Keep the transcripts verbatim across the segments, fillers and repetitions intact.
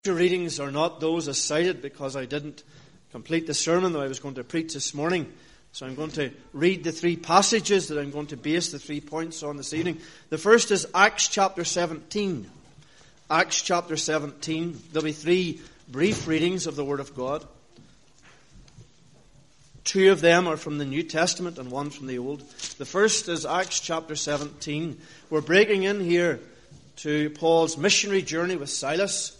The readings are not those as cited because I didn't complete the sermon that I was going to preach this morning. So I'm going to read the three passages that I'm going to base the three points on this evening. The first is Acts chapter seventeen. Acts chapter seventeen. There'll be three brief readings of the Word of God. Two of them are from the New Testament and one from the Old. The first is Acts chapter seventeen. We're breaking in here to Paul's missionary journey with Silas.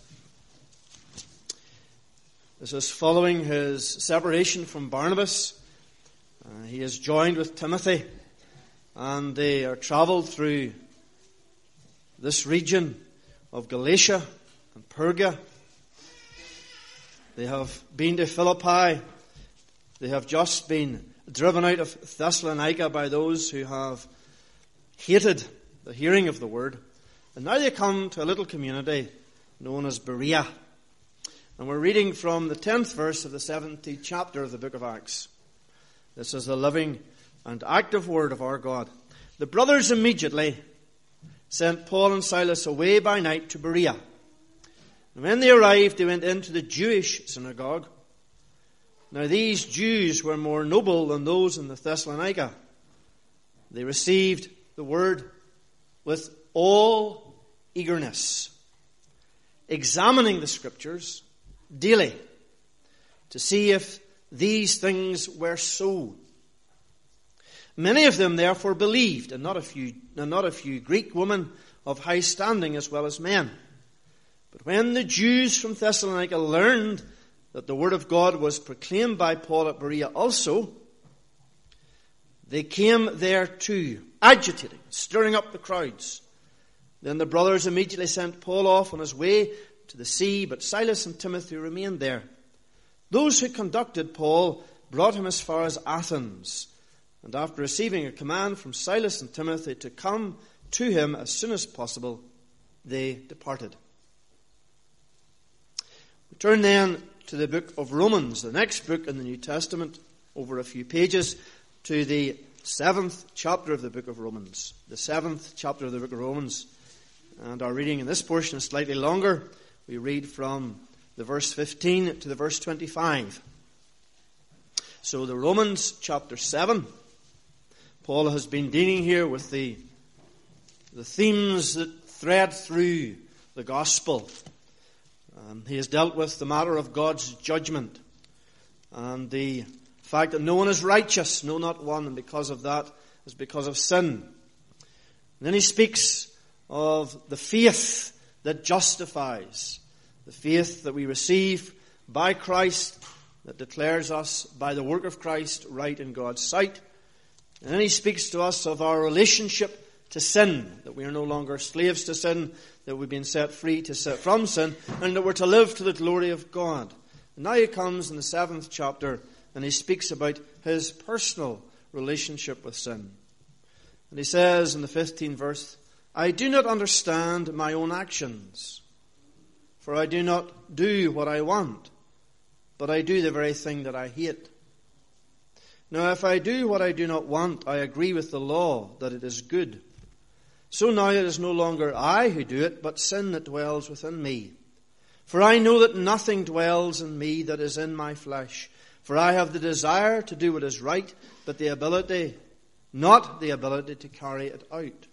This is following his separation from Barnabas. Uh, he is joined with Timothy, and they are travelled through this region of Galatia and Perga. They have been to Philippi. They have just been driven out of Thessalonica by those who have hated the hearing of the word. And now they come to a little community known as Berea. And we're reading from the tenth verse of the seventeenth chapter of the book of Acts. This is the living and active word of our God. The brothers immediately sent Paul and Silas away by night to Berea. And when they arrived, they went into the Jewish synagogue. Now these Jews were more noble than those in the Thessalonica. They received the word with all eagerness, examining the Scriptures daily to see if these things were so. Many of them therefore believed, and not a few, and not a few Greek women of high standing as well as men. But when the Jews from Thessalonica learned that the word of God was proclaimed by Paul at Berea also, they came there too, agitating, stirring up the crowds. Then the brothers immediately sent Paul off on his way to the sea, but Silas and Timothy remained there. Those who conducted Paul brought him as far as Athens, and after receiving a command from Silas and Timothy to come to him as soon as possible, they departed. We turn then to the book of Romans, the next book in the New Testament, over a few pages, to the seventh chapter of the book of Romans. The seventh chapter of the book of Romans. And our reading in this portion is slightly longer. We read from the verse fifteen to the verse twenty-five. So the Romans chapter seven. Paul has been dealing here with the, the themes that thread through the gospel. Um, he has dealt with the matter of God's judgment and the fact that no one is righteous, no, not one, and because of that is because of sin. And then he speaks of the faith that justifies, the faith that we receive by Christ, that declares us by the work of Christ right in God's sight. And then he speaks to us of our relationship to sin, that we are no longer slaves to sin, that we've been set free to set from sin, and that we're to live to the glory of God. And now he comes in the seventh chapter, and he speaks about his personal relationship with sin. And he says in the fifteenth verse, I do not understand my own actions, for I do not do what I want, but I do the very thing that I hate. Now if I do what I do not want, I agree with the law that it is good. So now it is no longer I who do it, but sin that dwells within me. For I know that nothing dwells in me that is in my flesh. For I have the desire to do what is right, but the ability, not the ability to carry it out.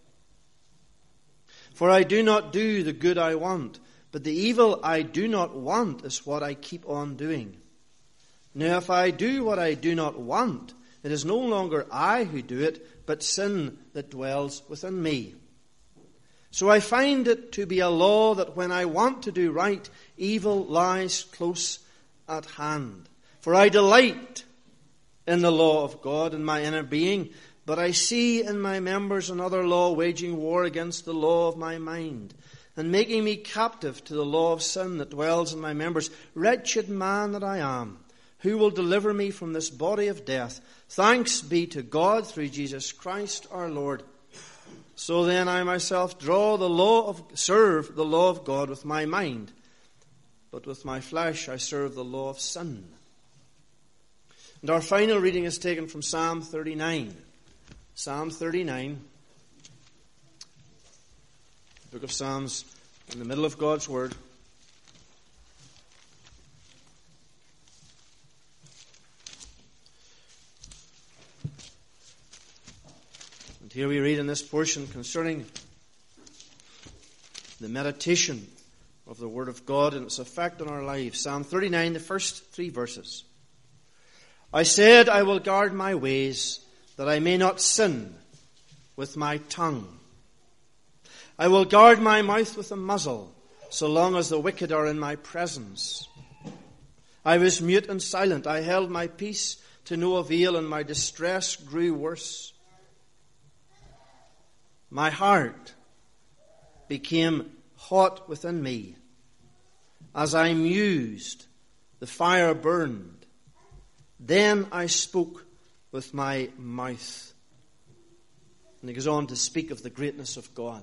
For I do not do the good I want, but the evil I do not want is what I keep on doing. Now if I do what I do not want, it is no longer I who do it, but sin that dwells within me. So I find it to be a law that when I want to do right, evil lies close at hand. For I delight in the law of God in my inner being, but I see in my members another law waging war against the law of my mind, and making me captive to the law of sin that dwells in my members. Wretched man that I am, who will deliver me from this body of death? Thanks be to God through Jesus Christ our Lord. So then I myself draw the law of, serve the law of God with my mind, but with my flesh I serve the law of sin. And our final reading is taken from Psalm thirty-nine. Psalm thirty-nine, the book of Psalms, in the middle of God's Word. Here we read in this portion concerning the meditation of the Word of God and its effect on our lives. Psalm thirty-nine, the first three verses. I said, I will guard my ways, that I may not sin with my tongue. I will guard my mouth with a muzzle, so long as the wicked are in my presence. I was mute and silent. I held my peace to no avail, and my distress grew worse. My heart became hot within me. As I mused, the fire burned. Then I spoke with my mouth. And he goes on to speak of the greatness of God.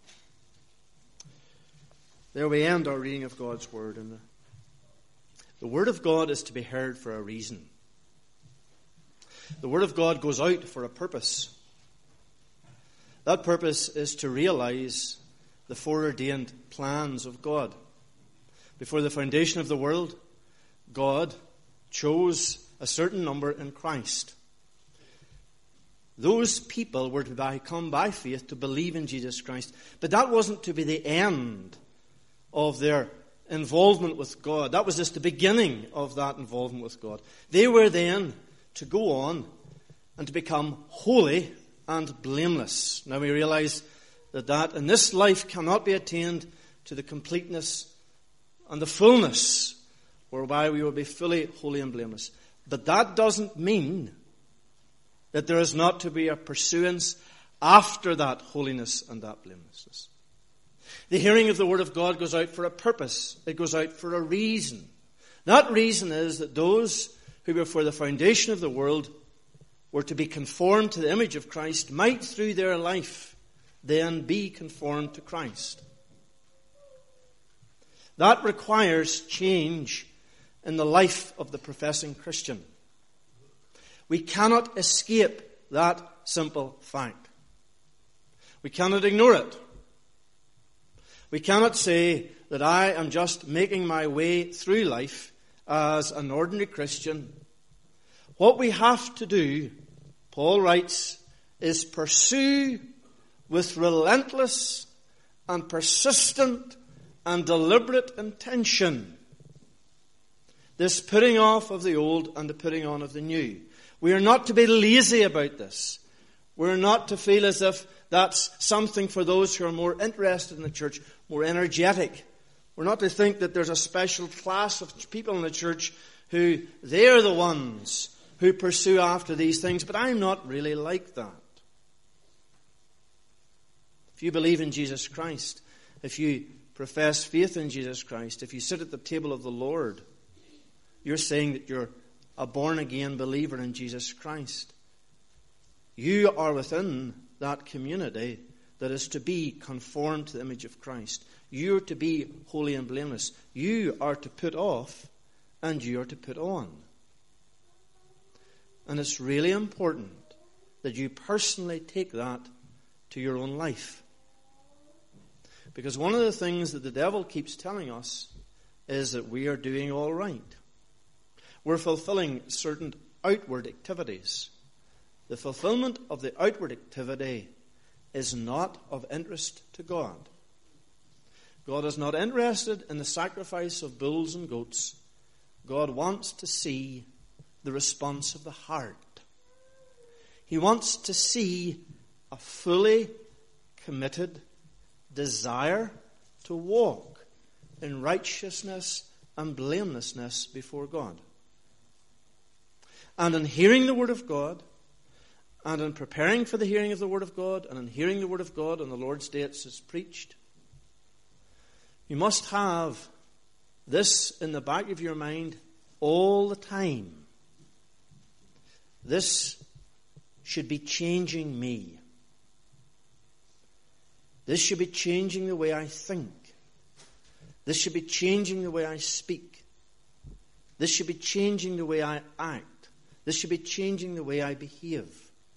There we end our reading of God's Word. And the, the Word of God is to be heard for a reason. The Word of God goes out for a purpose. That purpose is to realize the foreordained plans of God. Before the foundation of the world, God chose a certain number in Christ. Those people were to come by faith to believe in Jesus Christ. But that wasn't to be the end of their involvement with God. That was just the beginning of that involvement with God. They were then to go on and to become holy and blameless. Now we realize that that in this life cannot be attained to the completeness and the fullness whereby we will be fully holy and blameless. But that doesn't mean that there is not to be a pursuance after that holiness and that blamelessness. The hearing of the Word of God goes out for a purpose. It goes out for a reason. That reason is that those who before the foundation of the world were to be conformed to the image of Christ might through their life then be conformed to Christ. That requires change in the life of the professing Christian. We cannot escape that simple fact. We cannot ignore it. We cannot say that I am just making my way through life as an ordinary Christian. What we have to do, Paul writes, is pursue with relentless and persistent and deliberate intention this putting off of the old and the putting on of the new. We are not to be lazy about this. We're not to feel as if that's something for those who are more interested in the church, more energetic. We're not to think that there's a special class of people in the church who they're the ones who pursue after these things, but I'm not really like that. If you believe in Jesus Christ, if you profess faith in Jesus Christ, if you sit at the table of the Lord, you're saying that you're a born-again believer in Jesus Christ. You are within that community that is to be conformed to the image of Christ. You are to be holy and blameless. You are to put off and you are to put on. And it's really important that you personally take that to your own life. Because one of the things that the devil keeps telling us is that we are doing all right. We're fulfilling certain outward activities. The fulfillment of the outward activity is not of interest to God. God is not interested in the sacrifice of bulls and goats. God wants to see the response of the heart. He wants to see a fully committed desire to walk in righteousness and blamelessness before God. And in hearing the Word of God, and in preparing for the hearing of the Word of God, and in hearing the Word of God on the Lord's Day it's preached, you must have this in the back of your mind all the time. This should be changing me. This should be changing the way I think. This should be changing the way I speak. This should be changing the way I act. This should be changing the way I behave.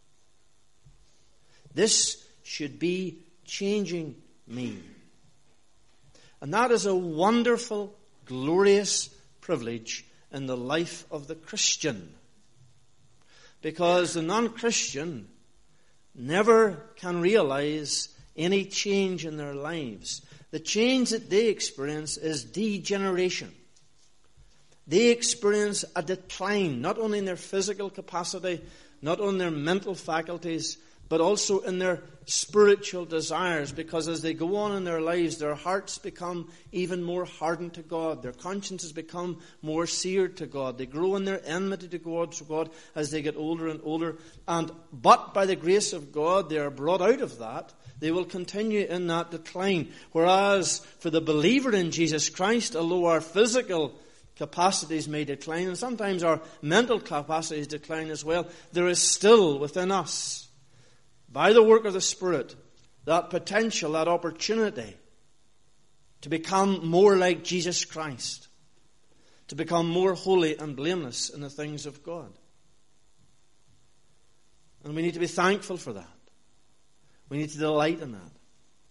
This should be changing me. And that is a wonderful, glorious privilege in the life of the Christian. Because the non-Christian never can realize any change in their lives. The change that they experience is degeneration. They experience a decline, not only in their physical capacity, not only in their mental faculties, but also in their spiritual desires, because as they go on in their lives, their hearts become even more hardened to God. Their consciences become more seared to God. They grow in their enmity to God, to God as they get older and older. And but by the grace of God, they are brought out of that. They will continue in that decline. Whereas for the believer in Jesus Christ, although our physical capacities may decline, and sometimes our mental capacities decline as well, there is still within us, by the work of the Spirit, that potential, that opportunity to become more like Jesus Christ, to become more holy and blameless in the things of God. And we need to be thankful for that. We need to delight in that.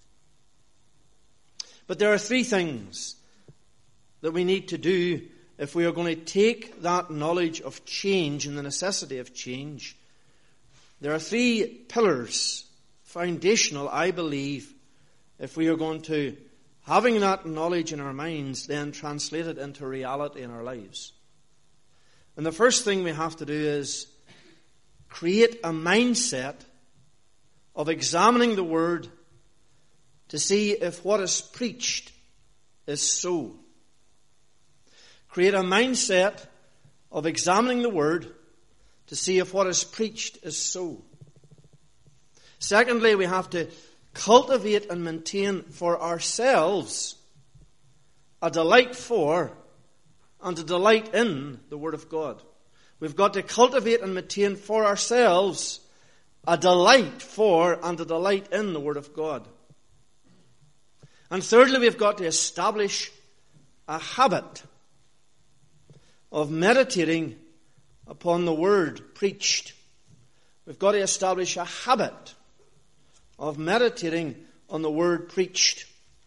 But there are three things that we need to do if we are going to take that knowledge of change and the necessity of change. There are three pillars, foundational, I believe, if we are going to, having that knowledge in our minds, then translate it into reality in our lives. And the first thing we have to do is create a mindset of examining the Word to see if what is preached is so. Create a mindset of examining the Word to see if what is preached is so. Secondly, we have to cultivate and maintain for ourselves a delight for and a delight in the Word of God. We've got to cultivate and maintain for ourselves a delight for and a delight in the Word of God. And thirdly, we've got to establish a habit of meditating upon the Word preached. We've got to establish a habit of meditating on the Word preached.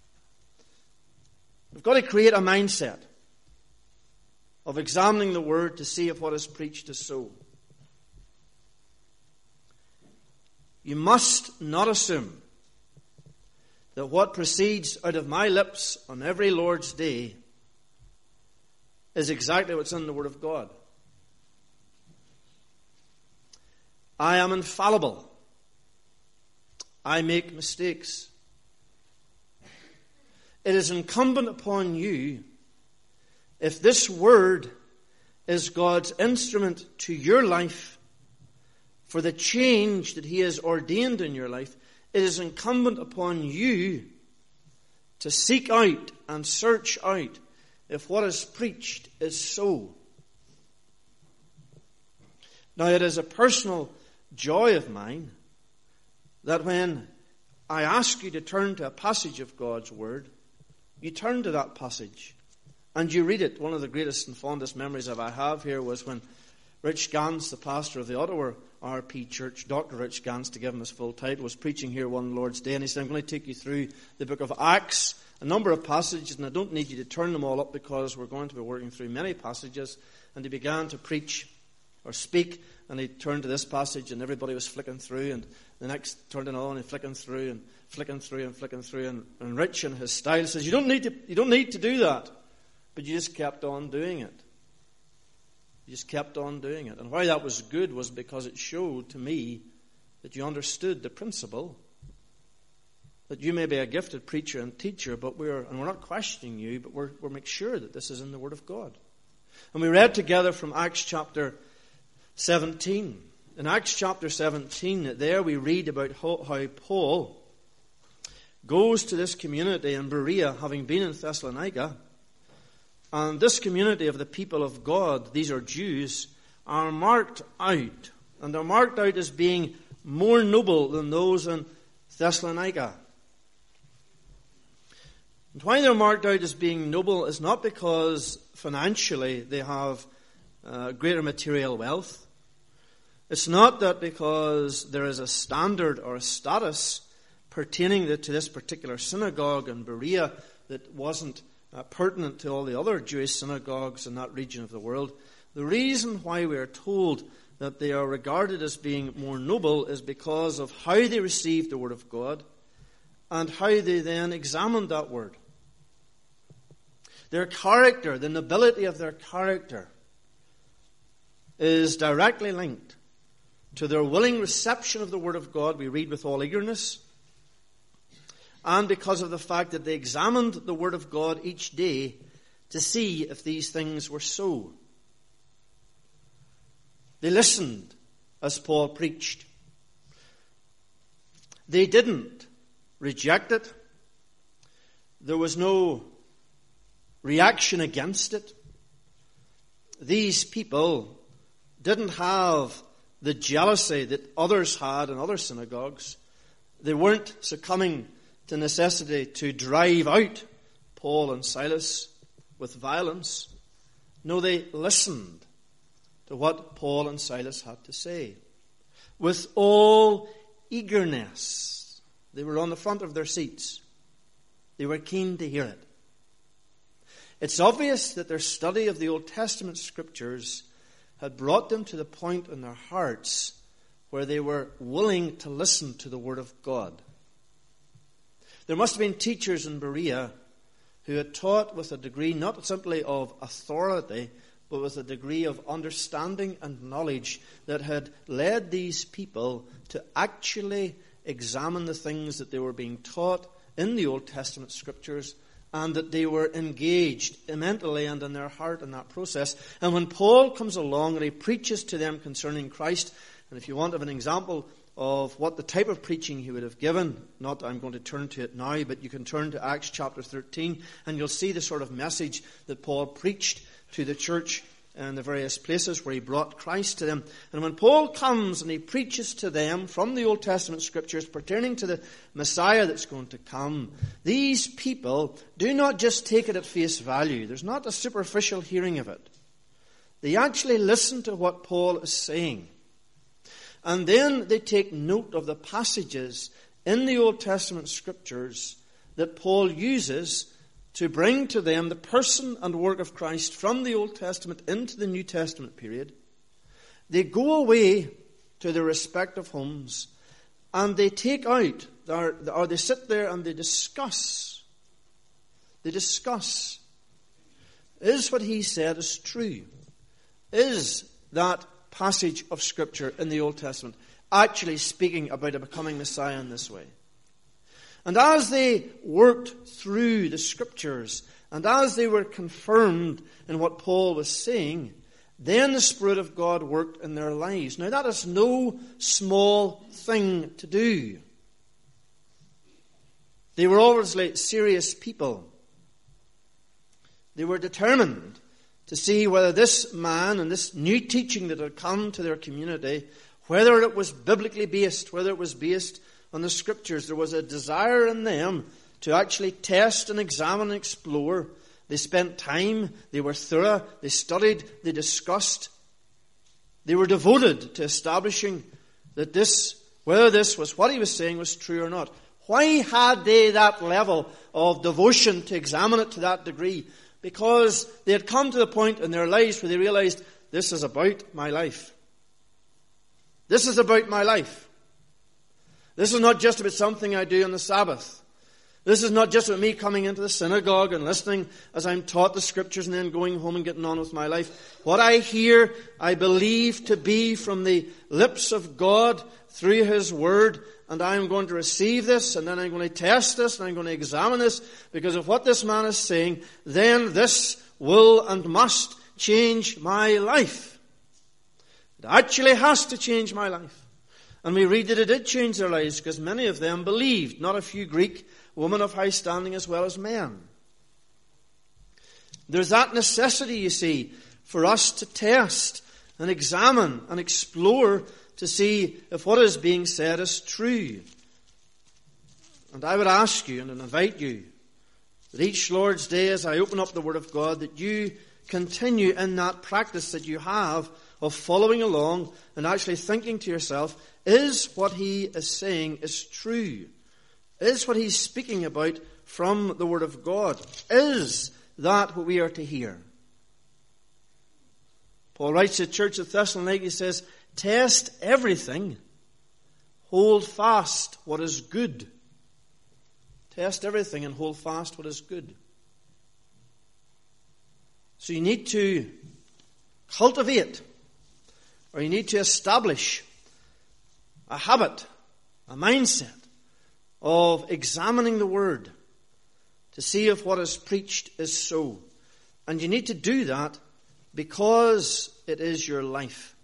We've got to create a mindset of examining the Word to see if what is preached is so. You must not assume that what proceeds out of my lips on every Lord's Day is exactly what's in the Word of God. I am infallible. I make mistakes. It is incumbent upon you, if this Word is God's instrument to your life for the change that He has ordained in your life, it is incumbent upon you to seek out and search out if what is preached is so. Now, it is a personal joy of mine that when I ask you to turn to a passage of God's Word, you turn to that passage and you read it. One of the greatest and fondest memories that I have here was when Rich Gans, the pastor of the Ottawa R P Church, Doctor Rich Gans, to give him his full title, was preaching here one Lord's Day, and he said, I'm going to take you through the book of Acts, a number of passages, and I don't need you to turn them all up because we're going to be working through many passages. And he began to preach or speak, and he turned to this passage, and everybody was flicking through, and the next turned it on and flicking through and flicking through and flicking through, and, and Rich in his style says, you don't need to, you don't need to do that, but you just kept on doing it. You just kept on doing it. And why that was good was because it showed to me that you understood the principle that you may be a gifted preacher and teacher, but we're, and we're not questioning you, but we're, we're making sure that this is in the Word of God. And we read together from Acts chapter seventeen. In Acts chapter seventeen, there we read about how, how Paul goes to this community in Berea, having been in Thessalonica. And this community of the people of God, these are Jews, are marked out. And they're marked out as being more noble than those in Thessalonica. And why they're marked out as being noble is not because financially they have uh, greater material wealth. It's not that because there is a standard or a status pertaining to this particular synagogue in Berea that wasn't uh, pertinent to all the other Jewish synagogues in that region of the world. The reason why we are told that they are regarded as being more noble is because of how they received the Word of God and how they then examined that Word. Their character, the nobility of their character, is directly linked to their willing reception of the Word of God. We read with all eagerness. And because of the fact that they examined the Word of God each day to see if these things were so. They listened as Paul preached. They didn't reject it. There was no reaction against it. These people didn't have the jealousy that others had in other synagogues. They weren't succumbing to necessity to drive out Paul and Silas with violence. No, they listened to what Paul and Silas had to say with all eagerness. They were on the front of their seats. They were keen to hear it. It's obvious that their study of the Old Testament scriptures had brought them to the point in their hearts where they were willing to listen to the Word of God. There must have been teachers in Berea who had taught with a degree not simply of authority, but with a degree of understanding and knowledge that had led these people to actually examine the things that they were being taught in the Old Testament scriptures, and that they were engaged mentally and in their heart in that process. And when Paul comes along and he preaches to them concerning Christ, and if you want of an example of what the type of preaching he would have given, not that I'm going to turn to it now, but you can turn to Acts chapter thirteen, and you'll see the sort of message that Paul preached to the church in the various places where he brought Christ to them. And when Paul comes and he preaches to them from the Old Testament scriptures pertaining to the Messiah that's going to come, these people do not just take it at face value. There's not a superficial hearing of it. They actually listen to what Paul is saying. And then they take note of the passages in the Old Testament scriptures that Paul uses to bring to them the person and work of Christ from the Old Testament into the New Testament period. They go away to their respective homes and they take out, or they sit there and they discuss. They discuss. Is what he said is true? Is that passage of Scripture in the Old Testament actually speaking about a becoming Messiah in this way? And as they worked through the Scriptures, and as they were confirmed in what Paul was saying, then the Spirit of God worked in their lives. Now that is no small thing to do. They were obviously serious people. They were determined to see whether this man and this new teaching that had come to their community, whether it was biblically based, whether it was based on the Scriptures. There was a desire in them to actually test and examine and explore. They spent time, they were thorough, they studied, they discussed. They were devoted to establishing that this, whether this was what he was saying was true or not. Why had they that level of devotion to examine it to that degree? Because they had come to the point in their lives where they realized, this is about my life. This is about my life. This is not just about something I do on the Sabbath. This is not just about me coming into the synagogue and listening as I'm taught the Scriptures and then going home and getting on with my life. What I hear, I believe to be from the lips of God through His Word, and I'm going to receive this, and then I'm going to test this, and I'm going to examine this, because of what this man is saying, then this will and must change my life. It actually has to change my life. And we read that it did change their lives, because many of them believed, not a few Greek women of high standing as well as men. There's that necessity, you see, for us to test and examine and explore to see if what is being said is true. And I would ask you and invite you that each Lord's Day, as I open up the Word of God, that you continue in that practice that you have of following along and actually thinking to yourself, is what he is saying is true? Is what he's speaking about from the Word of God? Is that what we are to hear? Paul writes to the church of Thessalonica, he says, test everything, hold fast what is good. Test everything and hold fast what is good. So you need to cultivate, or you need to establish a habit, a mindset of examining the Word to see if what is preached is so. And you need to do that because it is your life.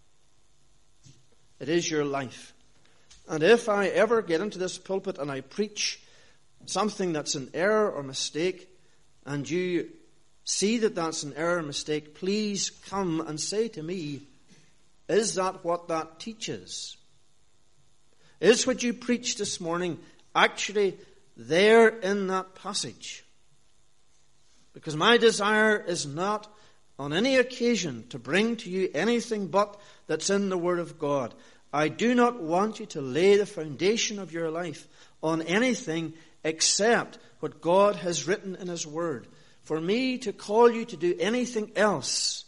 It is your life. And if I ever get into this pulpit and I preach something that's an error or mistake, and you see that that's an error or mistake, please come and say to me, is that what that teaches? Is what you preached this morning actually there in that passage? Because my desire is not on any occasion to bring to you anything but that's in the Word of God. I do not want you to lay the foundation of your life on anything except what God has written in His Word. For me to call you to do anything else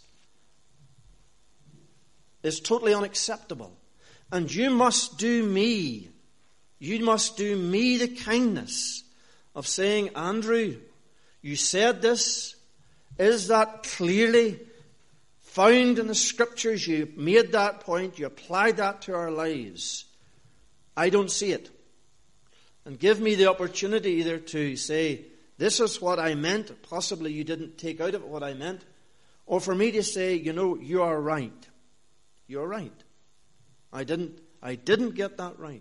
is totally unacceptable. And you must do me, you must do me the kindness of saying, Andrew, you said this. Is that clearly found in the Scriptures? You made that point. You applied that to our lives. I don't see it. And give me the opportunity either to say, this is what I meant. Possibly you didn't take out of it what I meant. Or for me to say, you know, you are right. You're right. I didn't, I didn't get that right.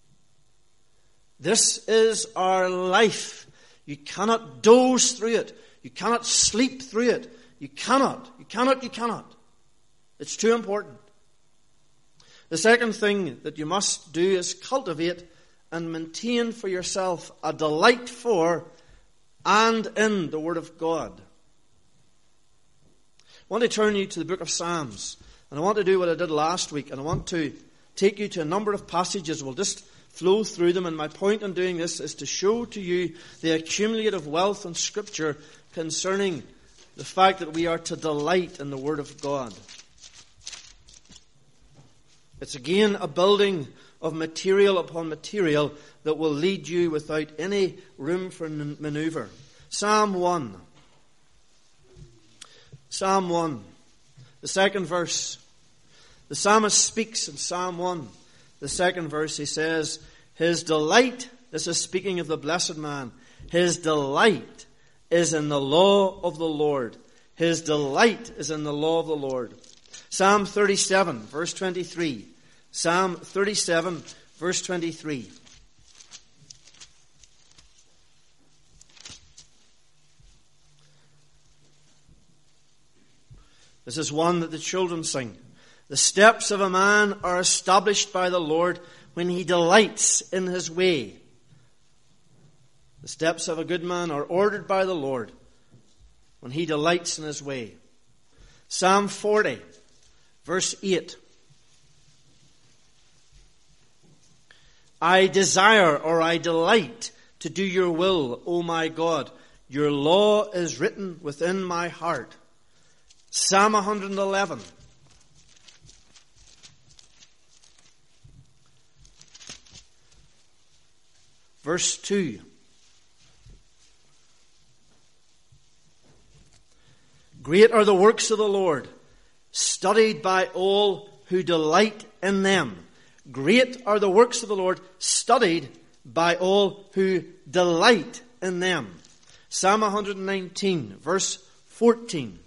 This is our life. You cannot doze through it. You cannot sleep through it. You cannot. You cannot. You cannot. It's too important. The second thing that you must do is cultivate and maintain for yourself a delight for and in the Word of God. I want to turn you to the book of Psalms. And I want to do what I did last week. And I want to take you to a number of passages. We'll just flow through them. And my point in doing this is to show to you the accumulative wealth in Scripture concerning the fact that we are to delight in the Word of God. It's again a building of material upon material that will lead you without any room for maneuver. Psalm one. Psalm one. The second verse. The psalmist speaks in Psalm one. The second verse, he says, his delight, this is speaking of the blessed man, his delight is in the law of the Lord. His delight is in the law of the Lord. Psalm thirty-seven, verse twenty-three. Psalm thirty-seven, verse twenty-three. This is one that the children sing. The steps of a man are established by the Lord when he delights in his way. The steps of a good man are ordered by the Lord when he delights in his way. Psalm forty, verse eight. I desire or I delight to do your will, O my God. Your law is written within my heart. Psalm one eleven. Verse two. Great are the works of the Lord, studied by all who delight in them. Great are the works of the Lord, studied by all who delight in them. Psalm one nineteen, verse fourteen.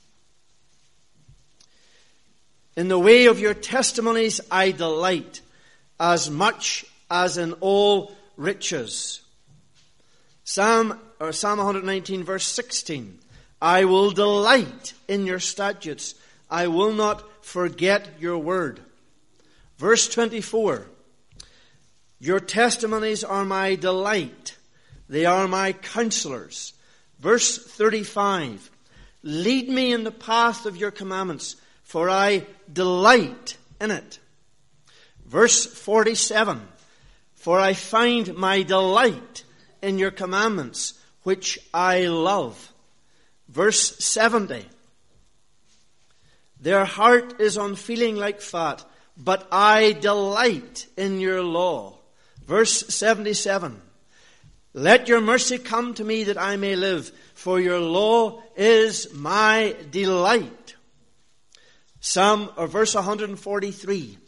In the way of your testimonies I delight, as much as in all riches. Psalm or Psalm one nineteen, verse sixteen. I will delight in your statutes. I will not forget your word. Verse twenty-four. Your testimonies are my delight. They are my counselors. Verse thirty-five. Lead me in the path of your commandments, for I delight in it. Verse forty-seven. For I find my delight in your commandments, which I love. Verse seventy. Their heart is unfeeling like fat, but I delight in your law. Verse seventy-seven. Let your mercy come to me that I may live, for your law is my delight. Psalm or verse one forty-three.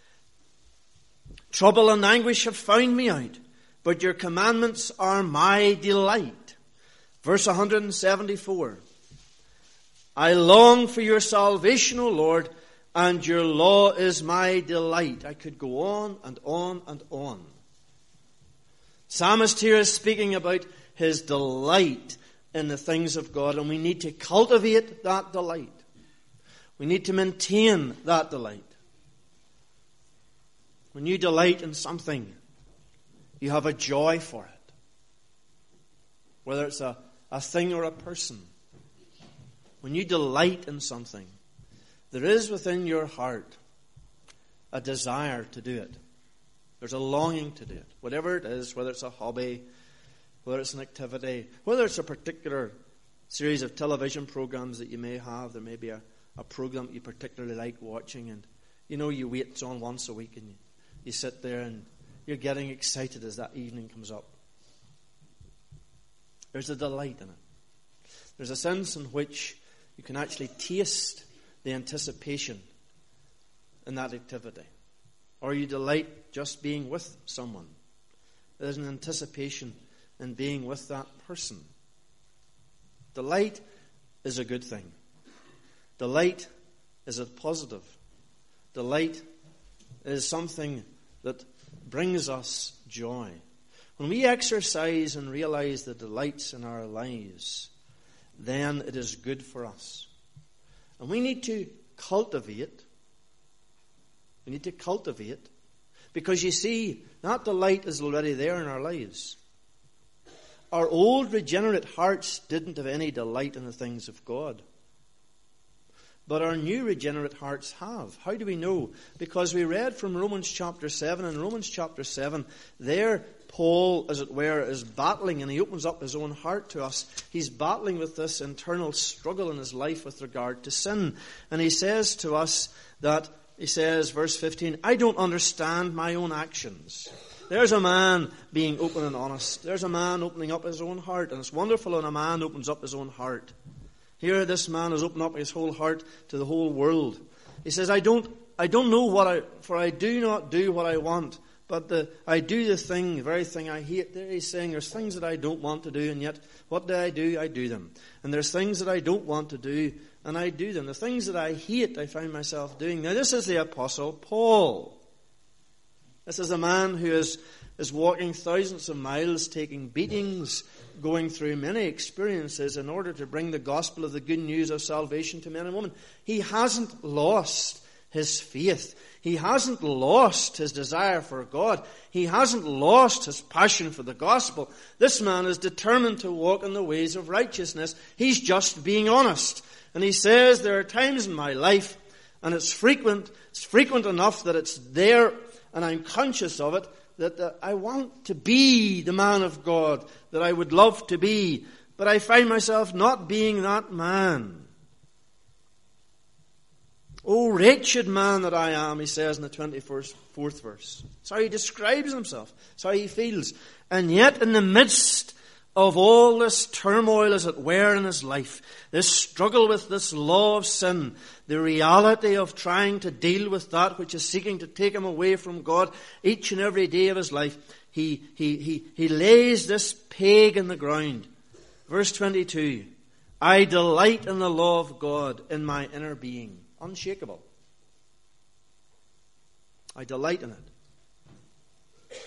Trouble and anguish have found me out, but your commandments are my delight. Verse one seventy-four. I long for your salvation, O Lord, and your law is my delight. I could go on and on and on. Psalmist here is speaking about his delight in the things of God, and we need to cultivate that delight. We need to maintain that delight. When you delight in something, you have a joy for it. Whether it's a, a thing or a person. When you delight in something, there is within your heart a desire to do it. There's a longing to do it. Whatever it is, whether it's a hobby, whether it's an activity, whether it's a particular series of television programs that you may have. There may be a, a program that you particularly like watching, and you know you wait, it's on once a week, and you, you sit there and you're getting excited as that evening comes up. There's a delight in it. There's a sense in which you can actually taste the anticipation in that activity. Or you delight just being with someone. There's an anticipation in being with that person. Delight is a good thing. Delight is a positive. Delight is something that brings us joy. When we exercise and realize the delights in our lives, then it is good for us. And we need to cultivate. We need to cultivate. Because you see, that delight is already there in our lives. Our old regenerate hearts didn't have any delight in the things of God. But our new regenerate hearts have. How do we know? Because we read from Romans chapter seven. In Romans chapter seven, there Paul, as it were, is battling, and he opens up his own heart to us. He's battling with this internal struggle in his life with regard to sin. And he says to us that, he says, verse fifteen, I don't understand my own actions. There's a man being open and honest. There's a man opening up his own heart. And it's wonderful when a man opens up his own heart. Here this man has opened up his whole heart to the whole world. He says, I don't I don't know what I, for I do not do what I want, but the, I do the thing, the very thing I hate. There he's saying there's things that I don't want to do, and yet what do I do? I do them. And there's things that I don't want to do, and I do them. The things that I hate, I find myself doing. Now this is the Apostle Paul. This is a man who is, is walking thousands of miles, taking beatings, going through many experiences in order to bring the gospel of the good news of salvation to men and women. He hasn't lost his faith. He hasn't lost his desire for God. He hasn't lost his passion for the gospel. This man is determined to walk in the ways of righteousness. He's just being honest. And he says, there are times in my life, and it's frequent, it's frequent enough that it's there, and I'm conscious of it, that uh, I want to be the man of God that I would love to be, but I find myself not being that man. Oh, wretched man that I am, he says in the twenty-fourth verse. That's how he describes himself. That's how he feels. And yet in the midst of all this turmoil, as it were, in his life, this struggle with this law of sin, the reality of trying to deal with that which is seeking to take him away from God each and every day of his life, he, he, he, he lays this peg in the ground. Verse twenty-two, I delight in the law of God in my inner being. Unshakable. I delight in it.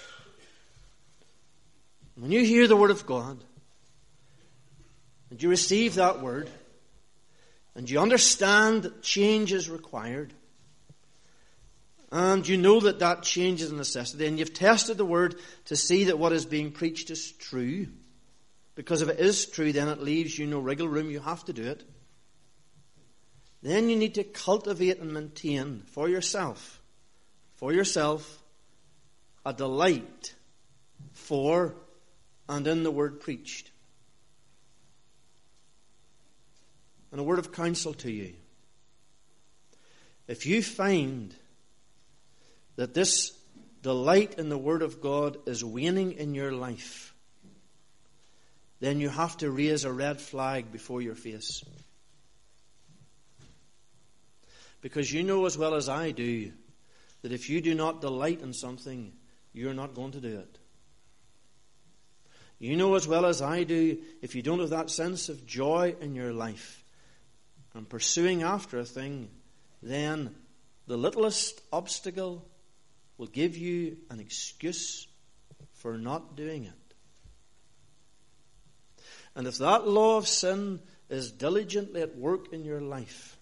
When you hear the word of God, and you receive that word, and you understand that change is required, and you know that that change is a necessity, and you've tested the word to see that what is being preached is true, because if it is true, then it leaves you no wriggle room. You have to do it. Then you need to cultivate and maintain for yourself, for yourself, a delight for and in the word preached. And a word of counsel to you. if you find that this delight in the Word of God is waning in your life, then you have to raise a red flag before your face. Because you know as well as I do that if you do not delight in something, you're not going to do it. You know as well as I do, if you don't have that sense of joy in your life and pursuing after a thing, then the littlest obstacle will give you an excuse for not doing it. And if that law of sin is diligently at work in your life,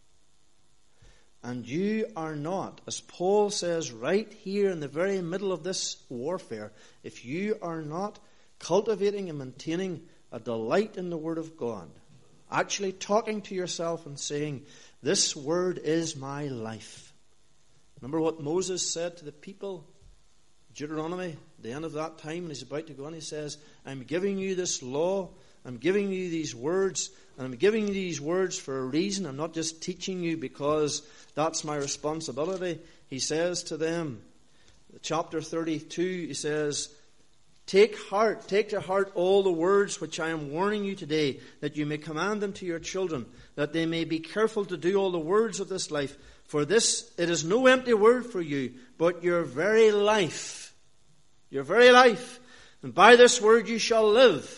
and you are not, as Paul says right here in the very middle of this warfare, if you are not cultivating and maintaining a delight in the Word of God, actually talking to yourself and saying, this Word is my life. Remember what Moses said to the people, Deuteronomy, at the end of that time, when he's about to go on, he says, I'm giving you this law, I'm giving you these words, and I'm giving you these words for a reason. I'm not just teaching you because that's my responsibility. He says to them, chapter thirty-two, he says, Take heart, take to heart all the words which I am warning you today, that you may command them to your children, that they may be careful to do all the words of this life. For this, it is no empty word for you, but your very life. Your very life. And by this word you shall live.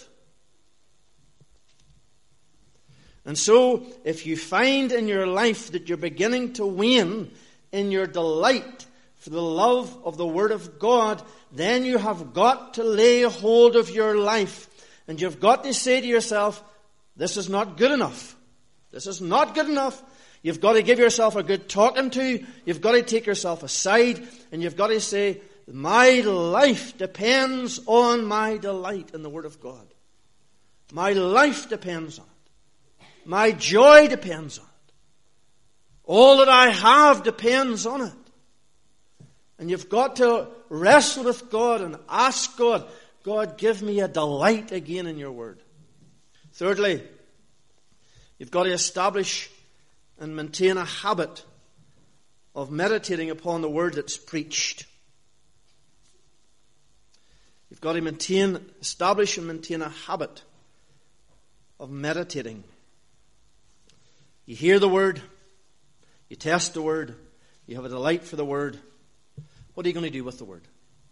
And so, if you find in your life that you're beginning to wane in your delight for the love of the Word of God, then you have got to lay hold of your life. And you've got to say to yourself, this is not good enough. This is not good enough. You've got to give yourself a good talking to. You've got to take yourself aside. And you've got to say, my life depends on my delight in the Word of God. My life depends on it. My joy depends on it. All that I have depends on it. And you've got to wrestle with God and ask God, God, give me a delight again in your Word. Thirdly, you've got to establish and maintain a habit of meditating upon the Word that's preached. You've got to maintain, establish and maintain a habit of meditating. You hear the Word, you test the Word, you have a delight for the Word. What are you going to do with the Word?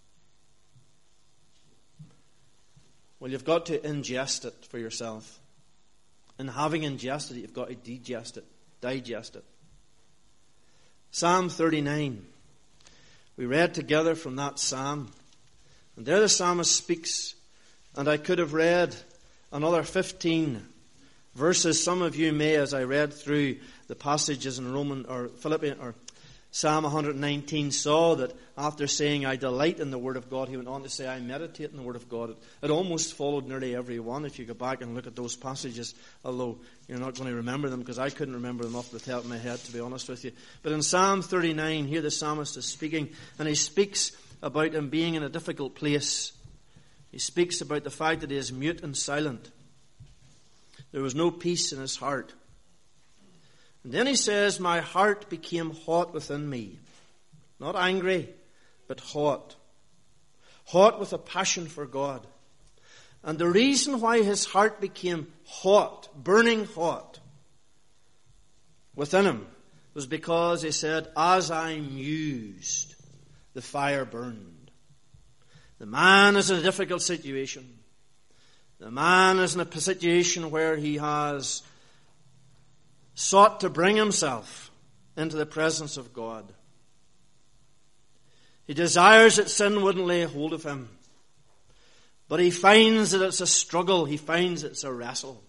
Well, you've got to ingest it for yourself. And having ingested it, you've got to digest it, digest it. Psalm thirty-nine. We read together from that psalm. And there the psalmist speaks. And I could have read another fifteen verses. Some of you may, as I read through the passages in Roman or Philippians or Psalm one nineteen, saw that after saying, I delight in the Word of God, he went on to say, I meditate in the Word of God. It, it almost followed nearly every one if you go back and look at those passages, although you're not going to remember them because I couldn't remember them off the top of my head, to be honest with you. But in Psalm thirty-nine, here the psalmist is speaking, and he speaks about him being in a difficult place. He speaks about the fact that he is mute and silent. There was no peace in his heart. And then he says, my heart became hot within me. Not angry, but hot. Hot with a passion for God. And the reason why his heart became hot, burning hot, within him, was because he said, as I mused, the fire burned. The man is in a difficult situation. The man is in a situation where he has sought to bring himself into the presence of God. He desires that sin wouldn't lay hold of him. But he finds that it's a struggle. He finds it's a wrestle.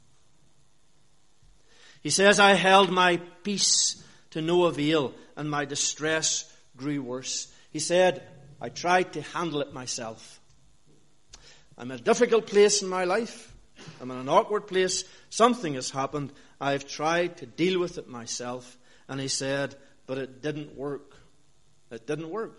He says, I held my peace to no avail, and my distress grew worse. He said, I tried to handle it myself. I'm in a difficult place in my life. I'm in an awkward place. Something has happened. I've tried to deal with it myself. And he said, but it didn't work. It didn't work.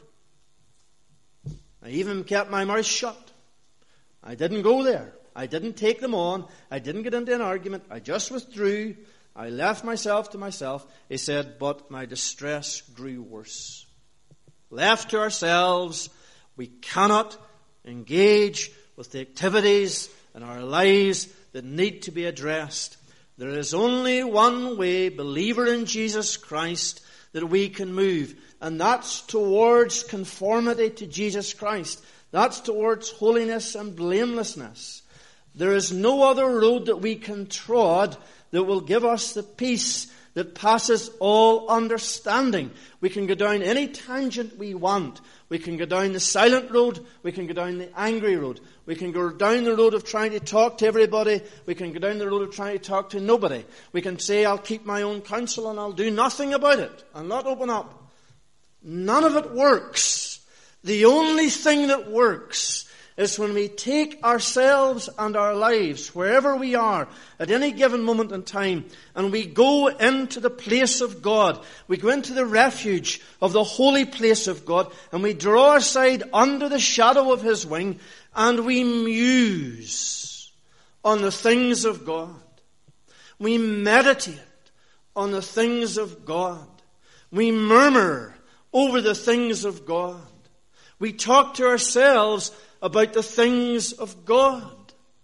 I even kept my mouth shut. I didn't go there. I didn't take them on. I didn't get into an argument. I just withdrew. I left myself to myself, he said, but my distress grew worse. Left to ourselves, we cannot engage with the activities in our lives that need to be addressed. There is only one way, believer in Jesus Christ, that we can move, and that's towards conformity to Jesus Christ. That's towards holiness and blamelessness. There is no other road that we can trod that will give us the peace that passes all understanding. We can go down any tangent we want. We can go down the silent road. We can go down the angry road. We can go down the road of trying to talk to everybody. We can go down the road of trying to talk to nobody. We can say, I'll keep my own counsel and I'll do nothing about it. I'll not open up. None of it works. The only thing that works is when we take ourselves and our lives, wherever we are, at any given moment in time, and we go into the place of God. We go into the refuge of the holy place of God, and we draw aside under the shadow of His wing, and we muse on the things of God. We meditate on the things of God. We murmur over the things of God. We talk to ourselves about the things of God.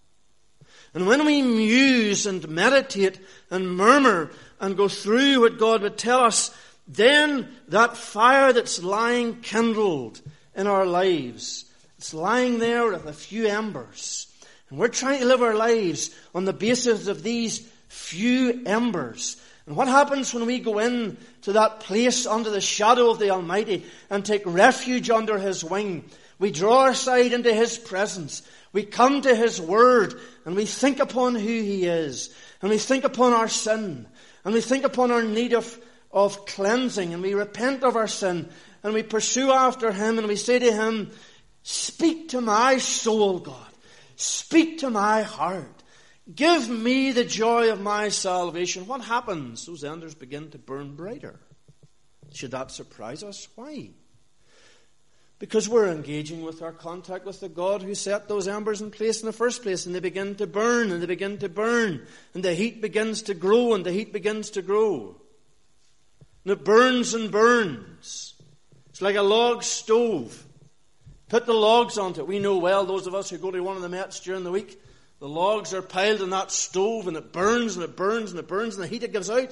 And when we muse and meditate and murmur and go through what God would tell us, then that fire that's lying kindled in our lives, it's lying there with a few embers. And we're trying to live our lives on the basis of these few embers. And what happens when we go in to that place under the shadow of the Almighty and take refuge under His wing? We draw aside into His presence. We come to His Word and we think upon who He is. And we think upon our sin. And we think upon our need of, of cleansing. And we repent of our sin. And we pursue after Him and we say to Him, speak to my soul, God. Speak to my heart. Give me the joy of my salvation. What happens? Those embers begin to burn brighter. Should that surprise us? Why? Because we're engaging with our contact with the God who set those embers in place in the first place, and they begin to burn, and they begin to burn, and the heat begins to grow, and the heat begins to grow. And it burns and burns. It's like a log stove. Put the logs onto it. We know well, those of us who go to one of the Mets during the week, the logs are piled in that stove, and it burns, and it burns, and it burns, and the heat it gives out.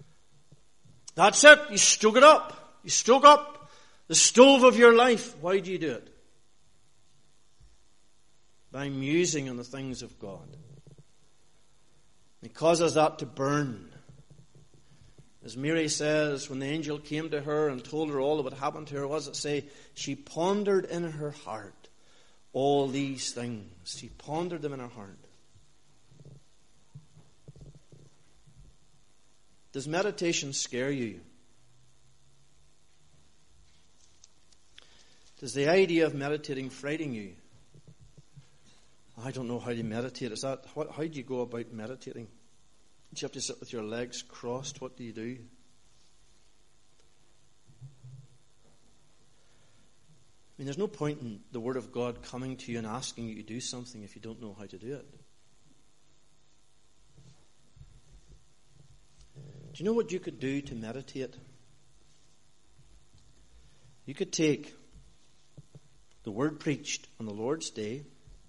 That's it. You stoke it up. You stoke up the stove of your life. Why do you do it? By musing on the things of God. It causes that to burn. As Mary says, when the angel came to her and told her all that would happen to her, what does it say? She pondered in her heart all these things. She pondered them in her heart. Does meditation scare you? Does the idea of meditating frighten you? I don't know how to meditate. Is that how, how do you go about meditating? Do you have to sit with your legs crossed? What do you do? I mean, there's no point in the Word of God coming to you and asking you to do something if you don't know how to do it. Do you know what you could do to meditate? You could take the word preached on the Lord's Day,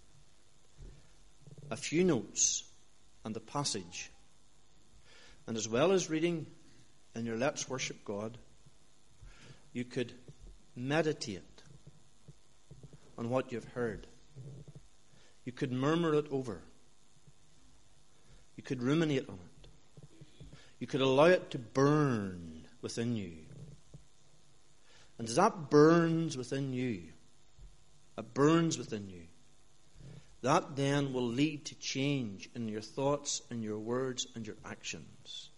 a few notes, and the passage. And as well as reading in your Let's Worship God, you could meditate on what you've heard. You could murmur it over. You could ruminate on it. You could allow it to burn within you. And as that burns within you, it burns within you, that then will lead to change in your thoughts and your words and your actions.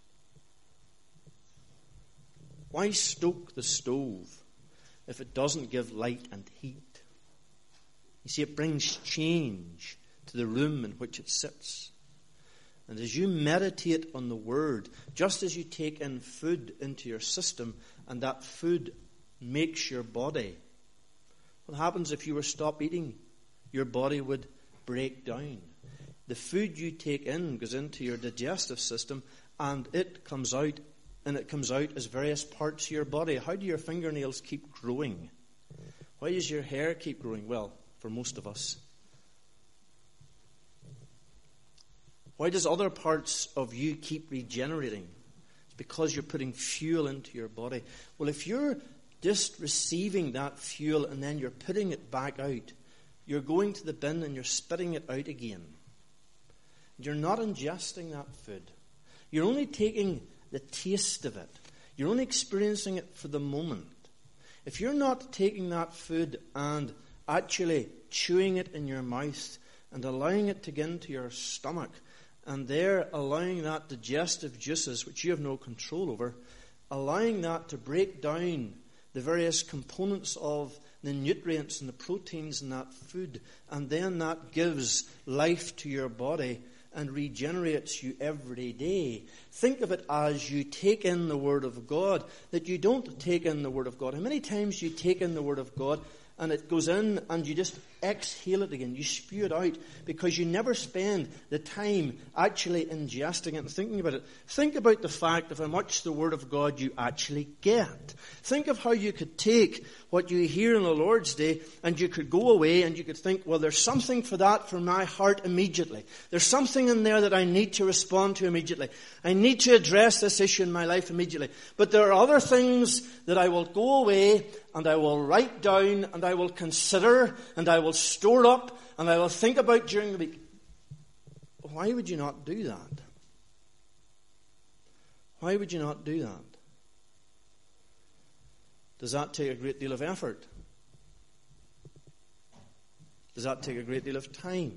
Why stoke the stove if it doesn't give light and heat? You see, it brings change to the room in which it sits. And as you meditate on the Word, just as you take in food into your system, and that food makes your body, what happens if you were to stop eating? Your body would break down. The food you take in goes into your digestive system and it comes out, and it comes out as various parts of your body. How do your fingernails keep growing? Why does your hair keep growing? Well, for most of us. Why does other parts of you keep regenerating? It's because you're putting fuel into your body. Well, if you're just receiving that fuel and then you're putting it back out, you're going to the bin and you're spitting it out again. You're not ingesting that food. You're only taking the taste of it. You're only experiencing it for the moment. If you're not taking that food and actually chewing it in your mouth and allowing it to get into your stomach, and there allowing that digestive juices, which you have no control over, allowing that to break down the various components of the nutrients and the proteins in that food, and then that gives life to your body and regenerates you every day. Think of it as you take in the Word of God, that you don't take in the Word of God. How many times you take in the Word of God and it goes in and you just exhale it again. You spew it out because you never spend the time actually ingesting it and thinking about it. Think about the fact of how much the Word of God you actually get. Think of how you could take what you hear on the Lord's Day and you could go away and you could think, well, there's something for that for my heart immediately. There's something in there that I need to respond to immediately. I need to address this issue in my life immediately. But there are other things that I will go away and I will write down and I will consider and I will store up and I will think about during the week. Why would you not do that? Why would you not do that? Does that take a great deal of effort? Does that take a great deal of time?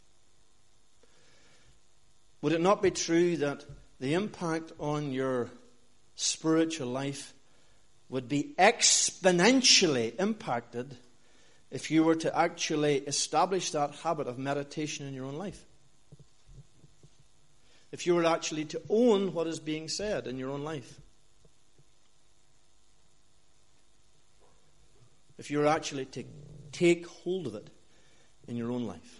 Would it not be true that the impact on your spiritual life would be exponentially impacted if you were to actually establish that habit of meditation in your own life? If you were actually to own what is being said in your own life? If you were actually to take hold of it in your own life?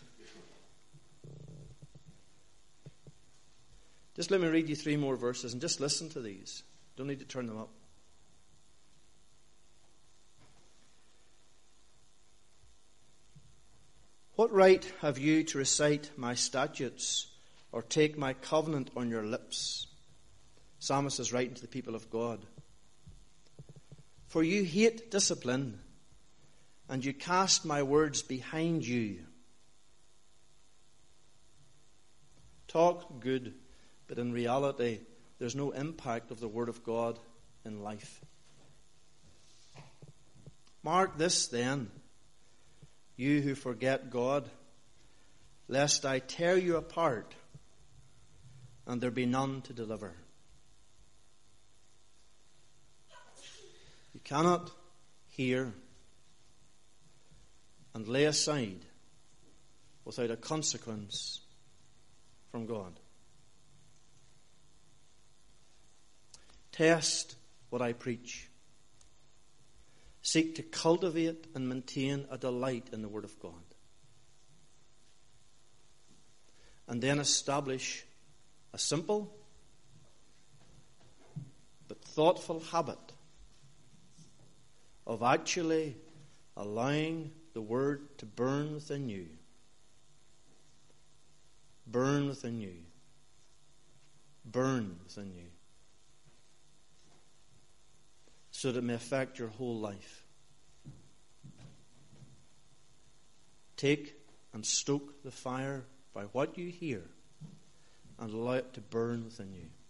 Just let me read you three more verses and just listen to these. Don't need to turn them up. What right have you to recite my statutes or take my covenant on your lips? Psalmist is writing to the people of God. For you hate discipline, and you cast my words behind you. Talk good, but in reality, there's no impact of the Word of God in life. Mark this then, you who forget God, lest I tear you apart and there be none to deliver. You cannot hear and lay aside without a consequence from God. Test what I preach. Seek to cultivate and maintain a delight in the Word of God. And then establish a simple but thoughtful habit of actually allowing the Word to burn within you. Burn within you. Burn within you. So that it may affect your whole life. Take and stoke the fire by what you hear and allow it to burn within you.